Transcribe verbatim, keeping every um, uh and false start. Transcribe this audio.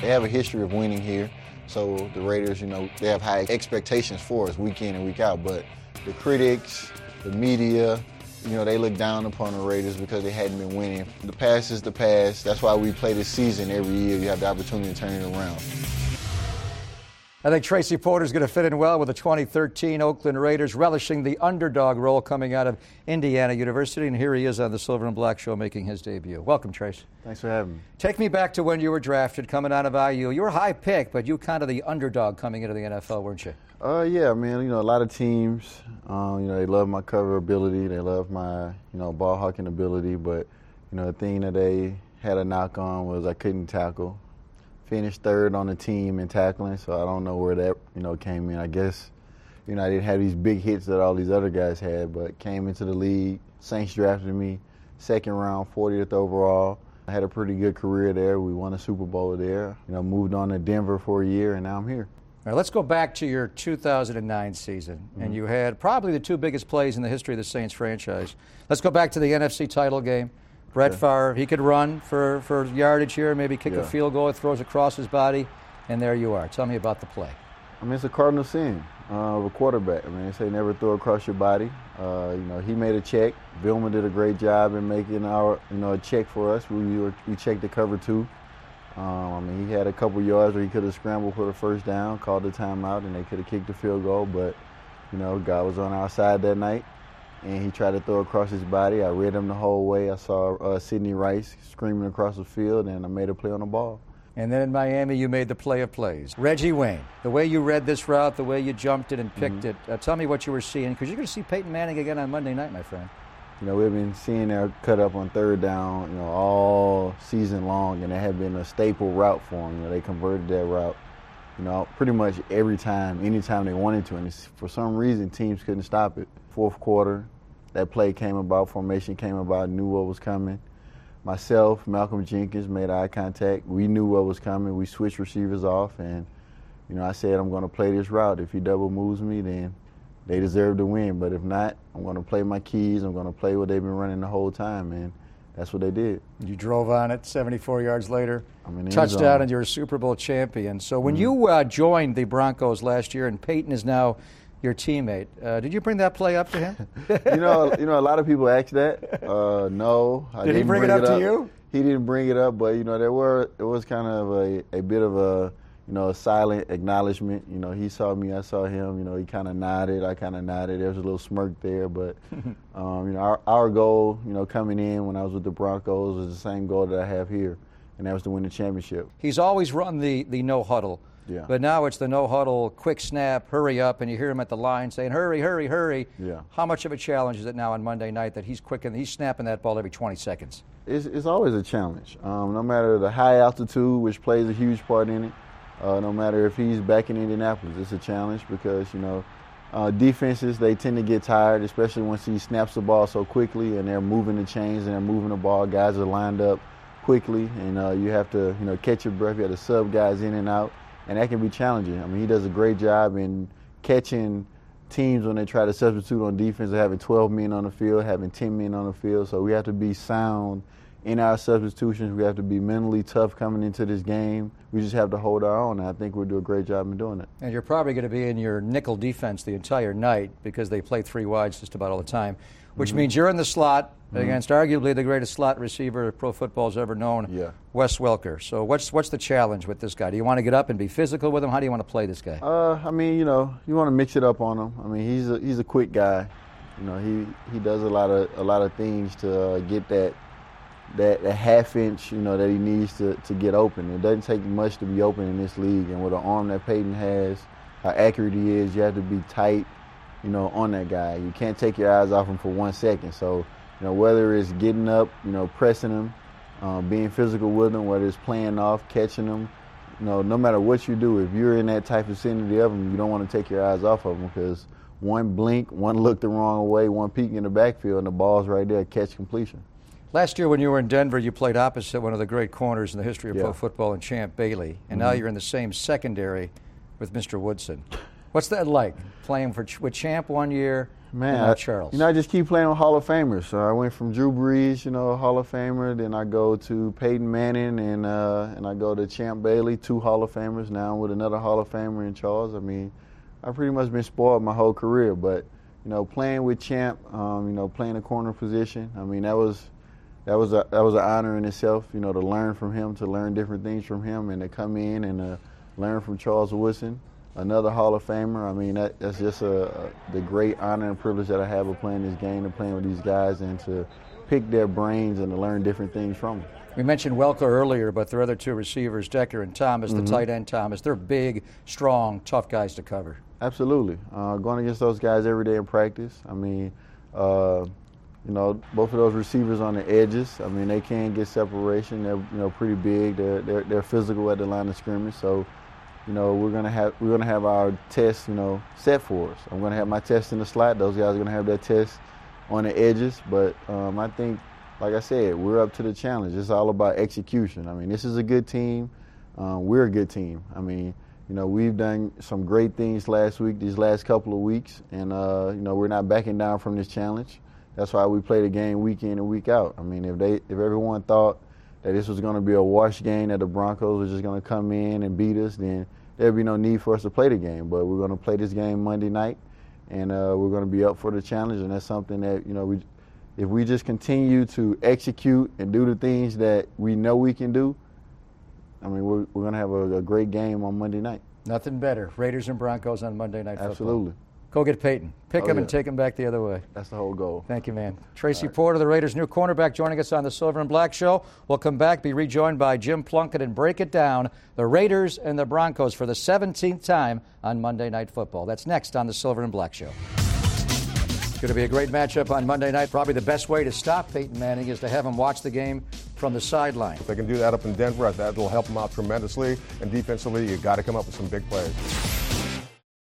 They have a history of winning here, so the Raiders, you know, they have high expectations for us week in and week out, but the critics, the media, you know, they look down upon the Raiders because they hadn't been winning. The past is the past. That's why we play this season every year. You have the opportunity to turn it around. I think Tracy Porter's going to fit in well with the twenty thirteen Oakland Raiders, relishing the underdog role coming out of Indiana University. And here he is on the Silver and Black Show making his debut. Welcome, Trace. Thanks for having me. Take me back to when you were drafted, coming out of I U. You were a high pick, but you kind of the underdog coming into the N F L, weren't you? Uh, yeah, man. You know, a lot of teams, um, you know, they love my cover ability. They love my, you know, ball hawking ability. But, you know, the thing that they had a knock on was I couldn't tackle. Finished third on the team in tackling, so I don't know where that, you know, came in. I guess, you know, I didn't have these big hits that all these other guys had, but came into the league. Saints drafted me, second round, fortieth overall. I had a pretty good career there. We won a Super Bowl there. You know, moved on to Denver for a year, and now I'm here. All right, let's go back to your two thousand nine season, mm-hmm. and you had probably the two biggest plays in the history of the Saints franchise. Let's go back to the N F C title game. Brett yeah. Favre, he could run for, for yardage here, maybe kick yeah. a field goal, it throws across his body, and there you are. Tell me about the play. I mean, it's a cardinal sin uh, of a quarterback. I mean, they say never throw across your body. Uh, you know, he made a check. Vilma did a great job in making our, you know, a check for us. We were, we checked the cover two. Um, I mean, he had a couple yards where he could have scrambled for the first down, called the timeout, and they could have kicked the field goal. But, you know, God was on our side that night. And he tried to throw across his body. I read him the whole way. I saw uh, Sidney Rice screaming across the field, and I made a play on the ball. And then in Miami, you made the play of plays. Reggie Wayne, the way you read this route, the way you jumped it and picked mm-hmm. it, uh, tell me what you were seeing, because you're going to see Peyton Manning again on Monday night, my friend. You know, we've been seeing their cut up on third down, you know, all season long, and it had been a staple route for them. You know, they converted that route, you know, pretty much every time, anytime they wanted to, and for some reason, teams couldn't stop it. Fourth quarter, that play came about, formation came about, knew what was coming. Myself, Malcolm Jenkins made eye contact. We knew what was coming. We switched receivers off, and, you know, I said, I'm going to play this route. If he double moves me, then they deserve to win. But if not, I'm going to play my keys. I'm going to play what they've been running the whole time, and that's what they did. You drove on it seventy-four yards later, I'm in the touchdown, and you're a Super Bowl champion. So when mm-hmm. you uh, joined the Broncos last year, and Peyton is now your teammate, uh, did you bring that play up to him? you know, you know, a lot of people ask that. Uh, no, I did didn't he bring, bring it up it to you? He didn't bring it up, but you know, there were it was kind of a, a bit of a you know a silent acknowledgement. You know, he saw me, I saw him. You know, he kind of nodded, I kind of nodded. There was a little smirk there, but um, you know, our, our goal, you know, coming in when I was with the Broncos was the same goal that I have here, and that was to win the championship. He's always run the the no huddle. Yeah. But now it's the no-huddle, quick snap, hurry up, and you hear him at the line saying, hurry, hurry, hurry. Yeah. How much of a challenge is it now on Monday night that he's quick and he's snapping that ball every twenty seconds? It's, it's always a challenge. Um, no matter the high altitude, which plays a huge part in it, uh, no matter if he's back in Indianapolis, it's a challenge because, you know, uh, defenses, they tend to get tired, especially once he snaps the ball so quickly and they're moving the chains and they're moving the ball. Guys are lined up quickly, and uh, you have to, you know, catch your breath. You have to sub guys in and out. And that can be challenging. I mean, he does a great job in catching teams when they try to substitute on defense, having twelve men on the field, having ten men on the field. So we have to be sound in our substitutions. We have to be mentally tough coming into this game. We just have to hold our own, and I think we'll do a great job in doing it. And you're probably going to be in your nickel defense the entire night because they play three wides just about all the time, which mm-hmm. means you're in the slot mm-hmm. against arguably the greatest slot receiver pro football's ever known, yeah. Wes Welker. So what's what's the challenge with this guy? Do you want to get up and be physical with him? How do you want to play this guy? Uh, I mean, you know, you want to mix it up on him. I mean, he's a, he's a quick guy. You know, he, he does a lot of a lot of things to uh, get that that that half inch, you know, that he needs to, to get open. It doesn't take much to be open in this league, and with the arm that Peyton has, how accurate he is, you have to be tight, you know, on that guy. You can't take your eyes off him for one second. So, you know, whether it's getting up, you know, pressing him, uh, being physical with him, whether it's playing off, catching him, you know, no matter what you do, if you're in that type of vicinity of him, you don't want to take your eyes off of him because one blink, one look the wrong way, one peek in the backfield, and the ball's right there, catch completion. Last year when you were in Denver, you played opposite one of the great corners in the history of yeah. pro football in Champ Bailey, and mm-hmm. now you're in the same secondary with Mister Woodson. What's that like, playing for with Champ one year, Man, and now I, Charles. You know, I just keep playing with Hall of Famers. So I went from Drew Brees, you know, Hall of Famer. Then I go to Peyton Manning, and uh, and I go to Champ Bailey, two Hall of Famers. Now I'm with another Hall of Famer in Charles. I mean, I've pretty much been spoiled my whole career. But you know, playing with Champ, um, you know, playing the corner position. I mean, that was that was a that was an honor in itself. You know, to learn from him, to learn different things from him, and to come in and uh, learn from Charles Woodson, another Hall of Famer. I mean, that, that's just a, a, the great honor and privilege that I have of playing this game and playing with these guys and to pick their brains and to learn different things from them. We mentioned Welker earlier, but their other two receivers, Decker and Thomas, the mm-hmm. tight end Thomas, they're big, strong, tough guys to cover. Absolutely. Uh, going against those guys every day in practice. I mean, uh, you know, both of those receivers on the edges, I mean, they can get separation. They're, you know, pretty big. They're, they're, they're physical at the line of scrimmage. So, you know, we're gonna have we're gonna have our test, you know, set for us. I'm gonna have my test in the slot. Those guys are gonna have their test on the edges. But um, I think, like I said, we're up to the challenge. It's all about execution. I mean, this is a good team. Um, we're a good team. I mean, you know, we've done some great things last week, these last couple of weeks, and uh, you know, we're not backing down from this challenge. That's why we play the game week in and week out. I mean, if they if everyone thought that this was going to be a wash game, that the Broncos were just going to come in and beat us, then there'd be no need for us to play the game. But we're going to play this game Monday night, and uh, we're going to be up for the challenge. And that's something that, you know, we, if we just continue to execute and do the things that we know we can do, I mean, we're, we're going to have a, a great game on Monday night. Nothing better. Raiders and Broncos on Monday Night Football. Absolutely. Go get Peyton. Pick oh, him yeah. and take him back the other way. That's the whole goal. Thank you, man. Tracy right. Porter, the Raiders' new cornerback, joining us on the Silver and Black Show. We'll come back, be rejoined by Jim Plunkett, and break it down, the Raiders and the Broncos for the seventeenth time on Monday Night Football. That's next on the Silver and Black Show. It's going to be a great matchup on Monday night. Probably the best way to stop Peyton Manning is to have him watch the game from the sideline. If they can do that up in Denver, that will help them out tremendously. And defensively, you got to come up with some big plays.